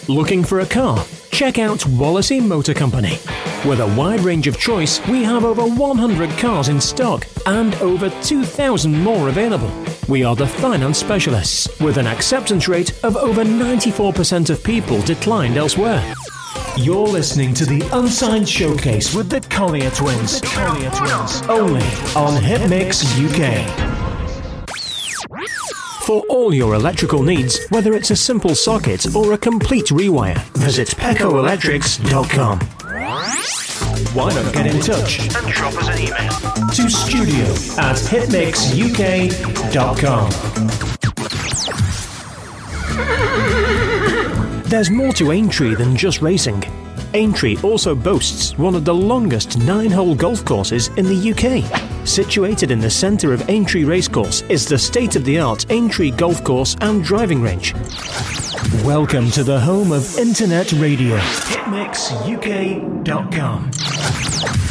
Looking for a car? Check out Wallasey Motor Company. With a wide range of choice, we have over 100 cars in stock and over 2,000 more available. We are the finance specialists, with an acceptance rate of over 94% of people declined elsewhere. You're listening to the Unsigned Showcase with the Collier Twins. Only on Hitmix UK. For all your electrical needs, whether it's a simple socket or a complete rewire, visit PecoElectrics.com. Why not get in touch and drop us an email to studio@hitmixuk.com. There's more to Aintree than just racing. Aintree also boasts one of the longest 9-hole golf courses in the UK. Situated in the centre of Aintree Racecourse is the state-of-the-art Aintree Golf Course and Driving Range. Welcome to the home of Internet Radio. Hitmixuk.com.